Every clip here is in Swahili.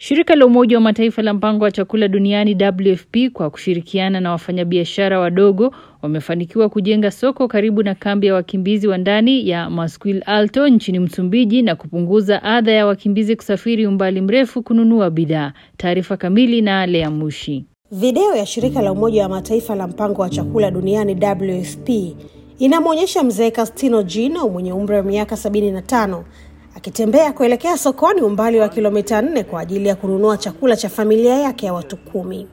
Shirika la Umoja wa Mataifa la Mpango wa Chakula Duniani WFP kwa kushirikiana na wafanyabiashara wadogo wamefanikiwa kujenga soko karibu na kambi ya wakimbizi wa ndani ya Masquil Alto nchini Msumbiji na kupunguza adha ya wakimbizi kusafiri umbali mrefu kununua bidhaa. Taarifa kamili na Lea Mushi. Video ya shirika la Umoja wa Mataifa la Mpango wa Chakula Duniani WFP inamwonyesha mzee Castino Gino mwenye umri wa miaka 75 akitembea kuelekea sokoni umbali wa kilomita 4 kwa ajili ya kununua chakula cha familia yake ya watu 10.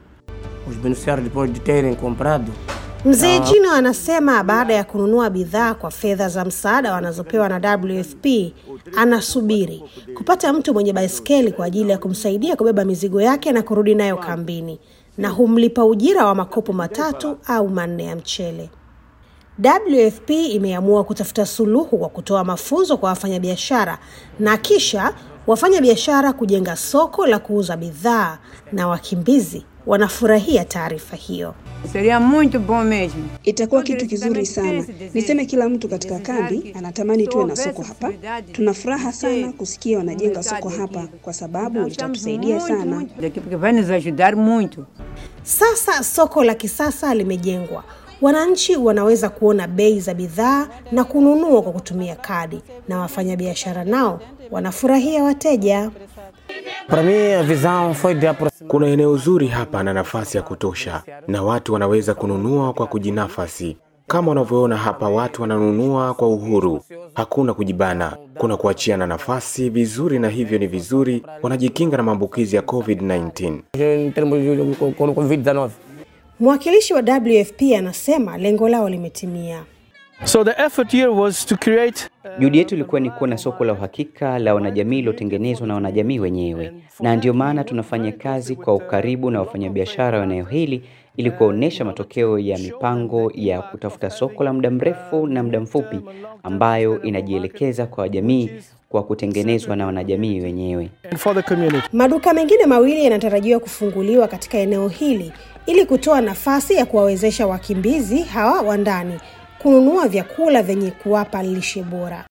Mzee Gino anasema baada ya kununua bidhaa kwa fedha za msaada wanazopewa na WFP, anasubiri kupata mtu mwenye baiskeli kwa ajili ya kumsaidia kubeba mizigo yake na kurudi nayo kambini, na humlipa ujira wa makopo 3 au 4 ya mchele. WFP imeamua kutafuta suluhu kwa kutoa mafunzo kwa wafanyabiashara na kisha wafanyabiashara kujenga soko la kuuza bidhaa, na wakimbizi wanafurahia taarifa hiyo. Seria muito bom mesmo. Itakuwa kitu kizuri sana. Niseme kila mtu katika kambi anatamani tuwe na soko hapa. Tunafuraha sana kusikia wanajenga soko hapa kwa sababu litatusaidia sana. Vai nos ajudar muito. Sasa soko la kisasa limejengwa. Wananchi wanaweza kuona bei za bidhaa na kununua kwa kutumia kadi, na wafanyabiashara nao wanafurahia wateja. Kuna eneo zuri hapa na nafasi ya kutosha, na watu wanaweza kununua kwa kujinafasi. Kama unavyoona hapa, watu wananunua kwa uhuru, hakuna kujibana, kuna kuachiana nafasi vizuri, na hivyo ni vizuri, wanajikinga na maambukizi ya COVID-19. Mwakilishi wa WFP anasema lengo lao limetimia. So the effort here was to create Juhudi yetu ilikuwa ni kuwa na soko la uhakika la wanajamii lilotengenezwa na wanajamii wenyewe. Na ndio maana tunafanya kazi kwa ukaribu na wafanyabiashara wa eneo hili ili kuonesha matokeo ya mipango ya kutafuta soko la muda mrefu na muda mfupi ambayo inajielekeza kwa jamii kwa kutengenezwa na wanajamii wenyewe. Maduka mengine mawili yanatarajiwa kufunguliwa katika eneo hili ili kutoa nafasi ya kuwawezesha wakimbizi hawa wa ndani kununua vyakula vyenye kuwapa lishe bora.